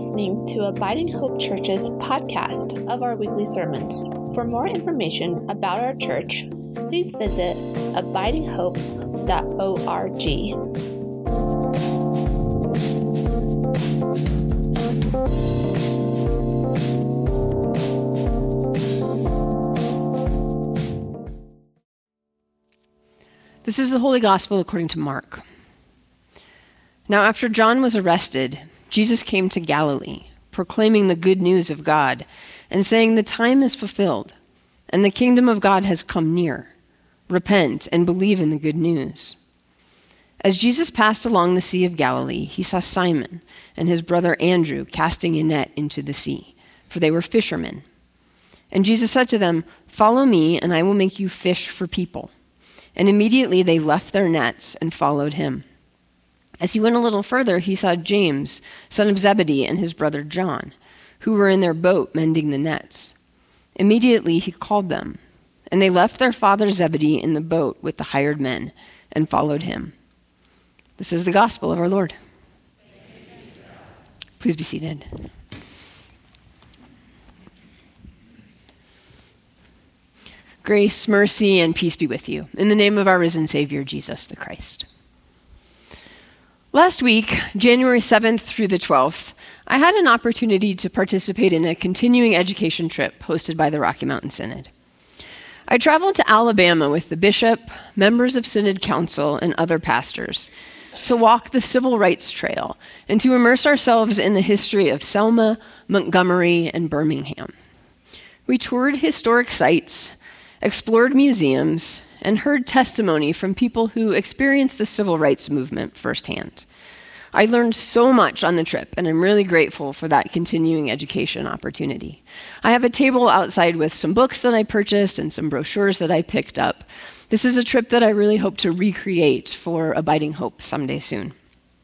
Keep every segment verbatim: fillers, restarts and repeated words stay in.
listening to Abiding Hope Church's podcast of our weekly sermons. For more information about our church, please visit abiding hope dot org. This is the Holy Gospel according to Mark. Now, after John was arrested, Jesus came to Galilee, proclaiming the good news of God and saying, "The time is fulfilled, and the kingdom of God has come near. Repent and believe in the good news." As Jesus passed along the Sea of Galilee, he saw Simon and his brother Andrew casting a net into the sea, for they were fishermen. And Jesus said to them, "Follow me, and I will make you fish for people." And immediately they left their nets and followed him. As he went a little further, he saw James, son of Zebedee, and his brother John, who were in their boat mending the nets. Immediately he called them, and they left their father Zebedee in the boat with the hired men and followed him. This is the gospel of our Lord. Please be seated. Grace, mercy, and peace be with you. In the name of our risen Savior, Jesus the Christ. Last week, January seventh through the twelfth, I had an opportunity to participate in a continuing education trip hosted by the Rocky Mountain Synod. I traveled to Alabama with the bishop, members of Synod Council, and other pastors to walk the Civil Rights Trail and to immerse ourselves in the history of Selma, Montgomery, and Birmingham. We toured historic sites, explored museums, and heard testimony from people who experienced the civil rights movement firsthand. I learned so much on the trip, and I'm really grateful for that continuing education opportunity. I have a table outside with some books that I purchased and some brochures that I picked up. This is a trip that I really hope to recreate for Abiding Hope someday soon.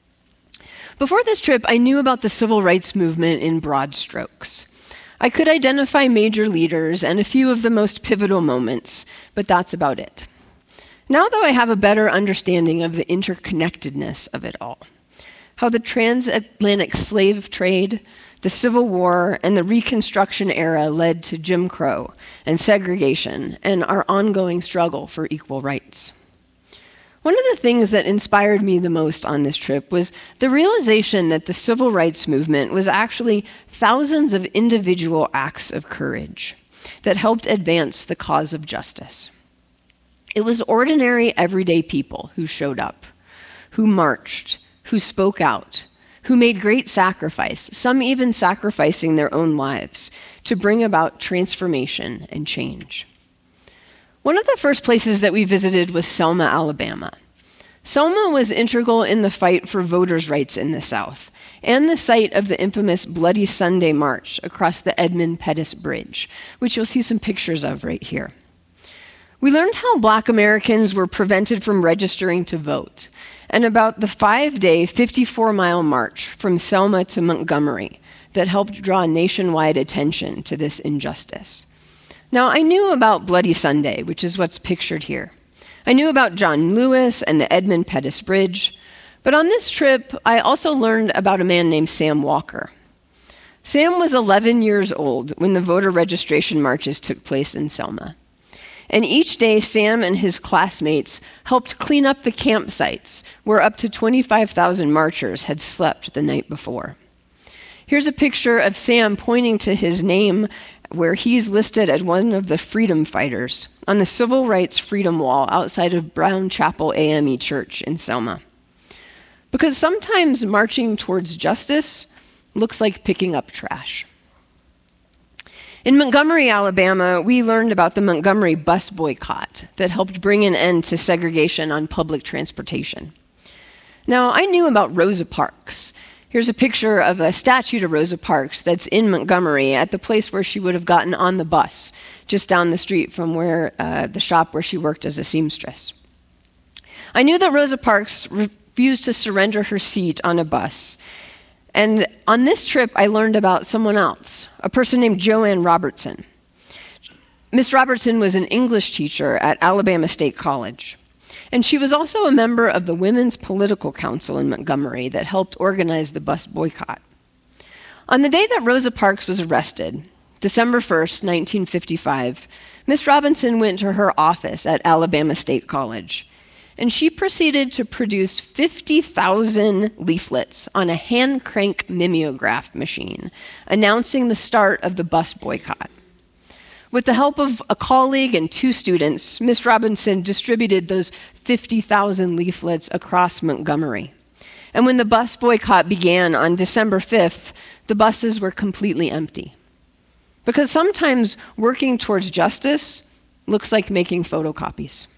Before this trip, I knew about the civil rights movement in broad strokes. I could identify major leaders and a few of the most pivotal moments, but that's about it. Now, though, I have a better understanding of the interconnectedness of it all, how the transatlantic slave trade, the Civil War, and the Reconstruction era led to Jim Crow and segregation and our ongoing struggle for equal rights. One of the things that inspired me the most on this trip was the realization that the civil rights movement was actually thousands of individual acts of courage that helped advance the cause of justice. It was ordinary, everyday people who showed up, who marched, who spoke out, who made great sacrifice, some even sacrificing their own lives, to bring about transformation and change. One of the first places that we visited was Selma, Alabama. Selma was integral in the fight for voters' rights in the South, and the site of the infamous Bloody Sunday March across the Edmund Pettus Bridge, which you'll see some pictures of right here. We learned how Black Americans were prevented from registering to vote, and about the five-day, fifty-four mile march from Selma to Montgomery that helped draw nationwide attention to this injustice. Now, I knew about Bloody Sunday, which is what's pictured here. I knew about John Lewis and the Edmund Pettus Bridge, but on this trip, I also learned about a man named Sam Walker. Sam was eleven years old when the voter registration marches took place in Selma. And each day, Sam and his classmates helped clean up the campsites where up to twenty-five thousand marchers had slept the night before. Here's a picture of Sam pointing to his name where he's listed as one of the freedom fighters on the Civil Rights Freedom Wall outside of Brown Chapel A M E Church in Selma. Because sometimes marching towards justice looks like picking up trash. In Montgomery, Alabama, we learned about the Montgomery bus boycott that helped bring an end to segregation on public transportation. Now, I knew about Rosa Parks. Here's a picture of a statue to Rosa Parks that's in Montgomery at the place where she would have gotten on the bus, just down the street from where uh, the shop where she worked as a seamstress. I knew that Rosa Parks refused to surrender her seat on a bus. And on this trip, I learned about someone else, a person named Joanne Robertson. Miss Robertson was an English teacher at Alabama State College. And she was also a member of the Women's Political Council in Montgomery that helped organize the bus boycott. On the day that Rosa Parks was arrested, December first, nineteen fifty-five, Miss Robinson went to her office at Alabama State College, and she proceeded to produce fifty thousand leaflets on a hand-crank mimeograph machine, announcing the start of the bus boycott. With the help of a colleague and two students, Miss Robinson distributed those fifty thousand leaflets across Montgomery. And when the bus boycott began on December fifth, the buses were completely empty. Because sometimes working towards justice looks like making photocopies.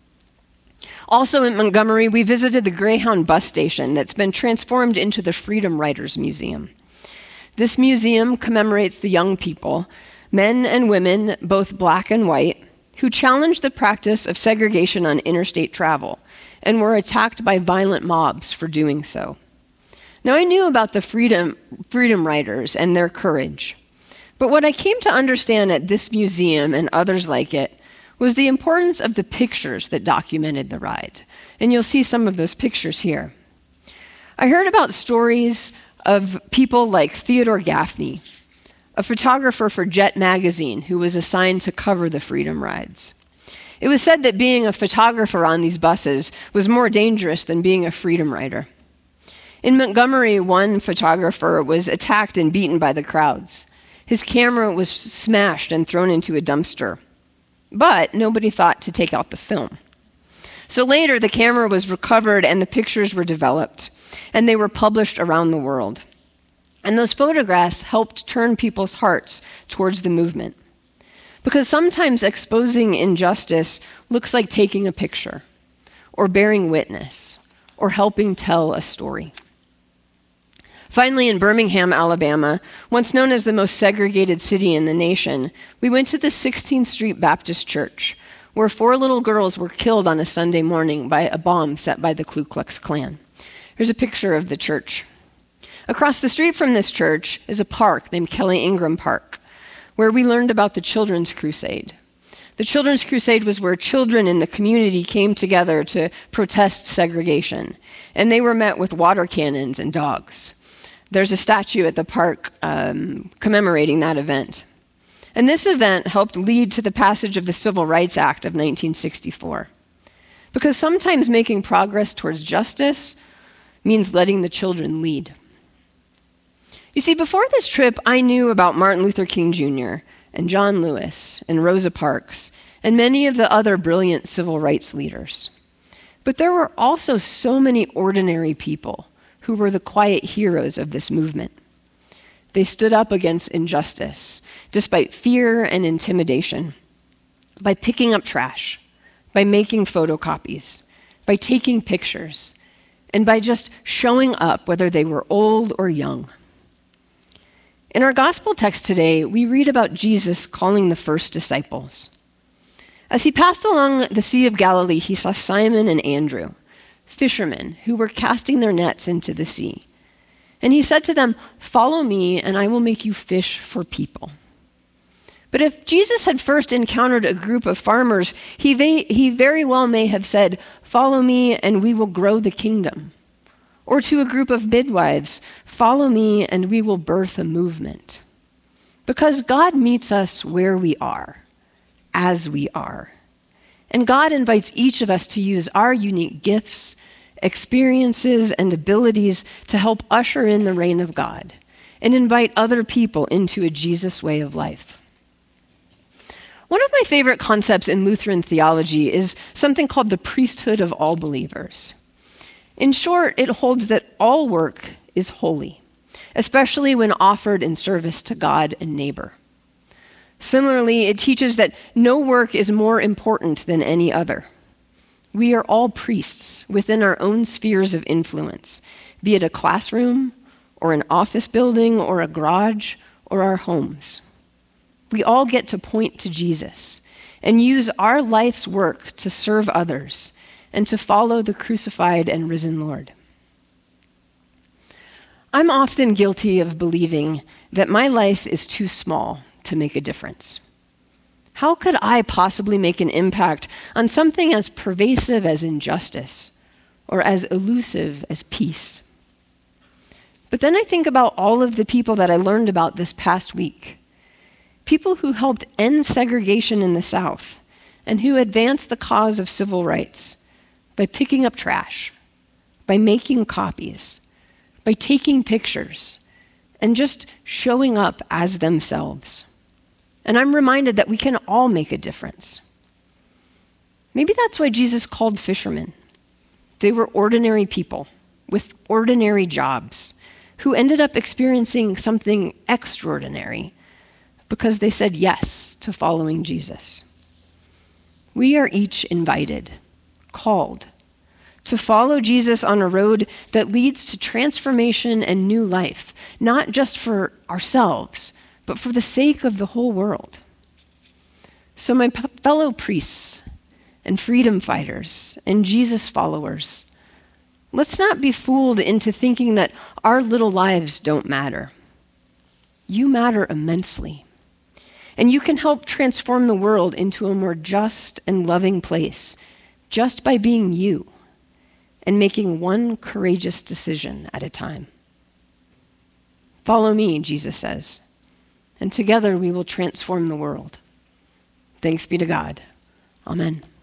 Also in Montgomery, we visited the Greyhound bus station that's been transformed into the Freedom Riders Museum. This museum commemorates the young people, men and women, both black and white, who challenged the practice of segregation on interstate travel and were attacked by violent mobs for doing so. Now, I knew about the Freedom, Freedom Riders and their courage, but what I came to understand at this museum and others like it was the importance of the pictures that documented the ride. And you'll see some of those pictures here. I heard about stories of people like Theodore Gaffney, a photographer for Jet magazine who was assigned to cover the Freedom Rides. It was said that being a photographer on these buses was more dangerous than being a Freedom Rider. In Montgomery, one photographer was attacked and beaten by the crowds. His camera was smashed and thrown into a dumpster, but nobody thought to take out the film. So later, the camera was recovered and the pictures were developed, and they were published around the world. And those photographs helped turn people's hearts towards the movement. Because sometimes exposing injustice looks like taking a picture, or bearing witness, or helping tell a story. Finally, in Birmingham, Alabama, once known as the most segregated city in the nation, we went to the sixteenth Street Baptist Church, where four little girls were killed on a Sunday morning by a bomb set by the Ku Klux Klan. Here's a picture of the church. Across the street from this church is a park named Kelly Ingram Park, where we learned about the Children's Crusade. The Children's Crusade was where children in the community came together to protest segregation, and they were met with water cannons and dogs. There's a statue at the park um, commemorating that event. And this event helped lead to the passage of the Civil Rights Act of nineteen sixty-four. Because sometimes making progress towards justice means letting the children lead. You see, before this trip, I knew about Martin Luther King Junior and John Lewis and Rosa Parks and many of the other brilliant civil rights leaders. But there were also so many ordinary people who were the quiet heroes of this movement. They stood up against injustice, despite fear and intimidation, by picking up trash, by making photocopies, by taking pictures, and by just showing up whether they were old or young. In our gospel text today, we read about Jesus calling the first disciples. As he passed along the Sea of Galilee, he saw Simon and Andrew, fishermen who were casting their nets into the sea. And he said to them, "Follow me, and I will make you fish for people." But if Jesus had first encountered a group of farmers, he, va- he very well may have said, "Follow me, and we will grow the kingdom." Or to a group of midwives, "Follow me, and we will birth a movement." Because God meets us where we are, as we are. And God invites each of us to use our unique gifts, experiences, and abilities to help usher in the reign of God and invite other people into a Jesus way of life. One of my favorite concepts in Lutheran theology is something called the priesthood of all believers. In short, it holds that all work is holy, especially when offered in service to God and neighbor. Similarly, it teaches that no work is more important than any other. We are all priests within our own spheres of influence, be it a classroom, or an office building, or a garage, or our homes. We all get to point to Jesus and use our life's work to serve others and to follow the crucified and risen Lord. I'm often guilty of believing that my life is too small to make a difference. How could I possibly make an impact on something as pervasive as injustice or as elusive as peace? But then I think about all of the people that I learned about this past week. People who helped end segregation in the South and who advanced the cause of civil rights by picking up trash, by making copies, by taking pictures, and just showing up as themselves. And I'm reminded that we can all make a difference. Maybe that's why Jesus called fishermen. They were ordinary people with ordinary jobs who ended up experiencing something extraordinary because they said yes to following Jesus. We are each invited, called, to follow Jesus on a road that leads to transformation and new life, not just for ourselves, but for the sake of the whole world. So my p- fellow priests and freedom fighters and Jesus followers, let's not be fooled into thinking that our little lives don't matter. You matter immensely. And you can help transform the world into a more just and loving place just by being you and making one courageous decision at a time. Follow me, Jesus says, and together we will transform the world. Thanks be to God. Amen.